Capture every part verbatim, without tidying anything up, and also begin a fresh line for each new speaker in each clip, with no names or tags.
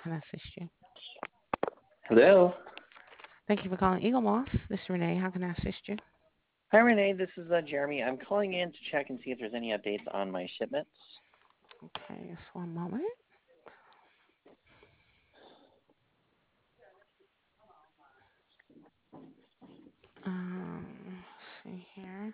can I assist you?
Hello.
Thank you for calling Eagle Moss. This is Renee. How can I assist you?
Hi, Renee. This is uh, Jeremy. I'm calling in to check and see if there's any updates on my shipments.
Okay, just one moment. Um, let's see here.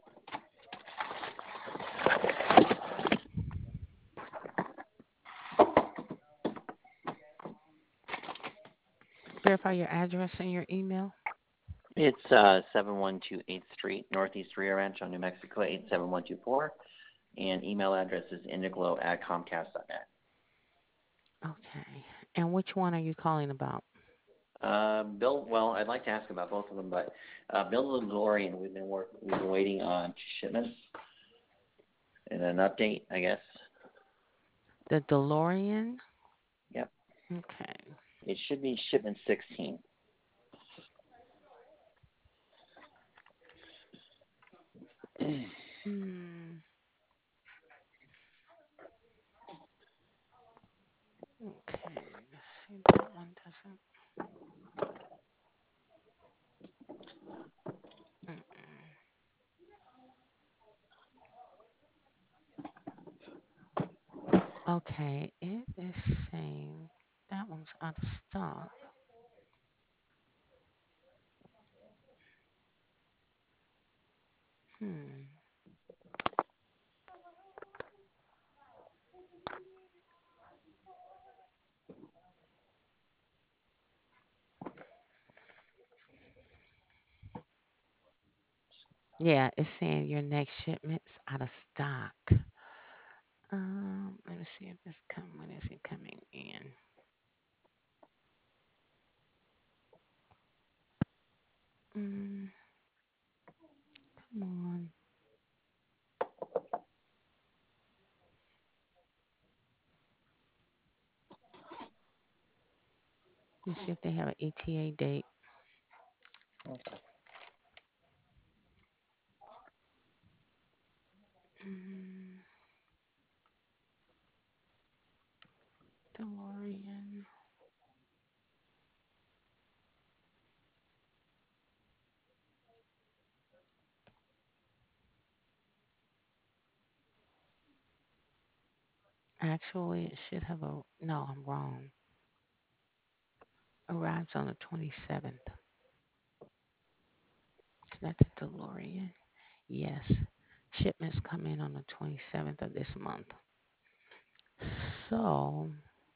Verify your address and your email.
It's uh, seven one two eighth Street, Northeast Rio Rancho, New Mexico, eight seven one two four. And email address is indiglo at comcast dot net.
Okay. And which one are you calling about?
Uh, Bill, well, I'd like to ask about both of them, but uh, Bill the DeLorean, we've been work, we've been waiting on shipments and an update, I guess.
The DeLorean?
Yep.
Okay.
It should be shipment sixteen.
Hmm. Okay. Let's see. That one doesn't. Mm-mm. Okay. It is saying that one's out of stock. Hmm. Yeah, it's saying your next shipment's out of stock. Um, let me see if it's come. When is it coming in? Mm, come on. Let me see if they have an E T A date. Mm, DeLorean. Actually, it should have a. No, I'm wrong. Arrives on the twenty-seventh. Is that the DeLorean? Yes. Shipments come in on the twenty-seventh of this month. So,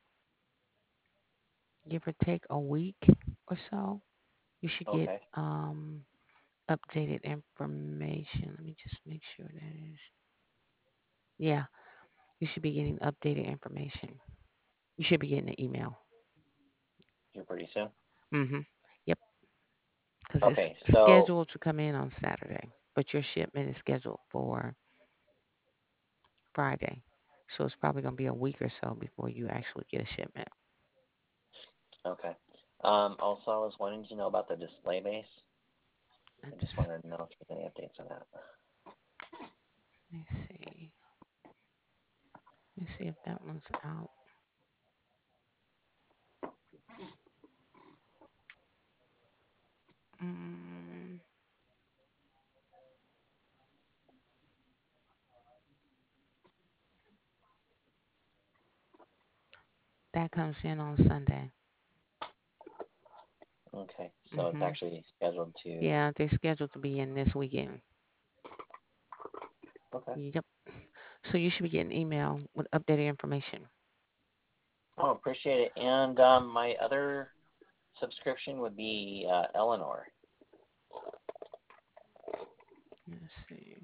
give or take a week or so, you should get
Okay.
um, updated information. Let me just make sure that is. Yeah, you should be getting updated information. You should be getting an email.
Here pretty soon.
Mm-hmm. Yep, because it's
Okay, so
scheduled to come in on Saturday, but your shipment is scheduled for Friday. So it's probably going to be a week or so before you actually get a shipment.
okay. Um, also, I was wanting to know about the display base.
Let
I just wanted to know if there's any updates on that.
me see. Let me see if that one's out. Mm, that comes in on Sunday.
Okay, so it's
Mm-hmm.
actually scheduled to.
Yeah, they're scheduled to be in this weekend.
Okay.
Yep. So you should be getting an email with updated information.
Oh, appreciate it. And um, my other subscription would be uh, Eleanor.
Let's see.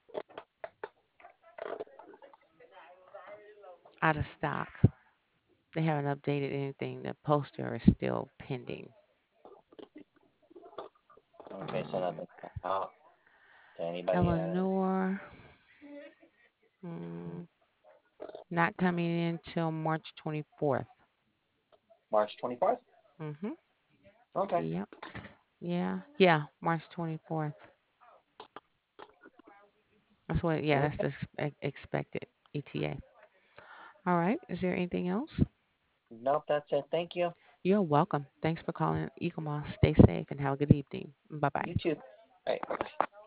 Out of stock. They haven't updated anything. The poster is still pending.
Okay, so
Um,
nothing out to anybody yet.
Eleanor, mm, not coming in till March twenty-fourth.
March twenty-fourth?
Mm-hmm.
Okay.
Yep. Yeah. Yeah. March twenty-fourth. That's what, yeah, that's
Okay.
the ex- expected E T A. All right. Is there anything else?
Nope, that's it. Thank you.
You're welcome. Thanks for calling Eaglemoss. Stay safe and have a good evening. Bye
You
bye.
too. Bye.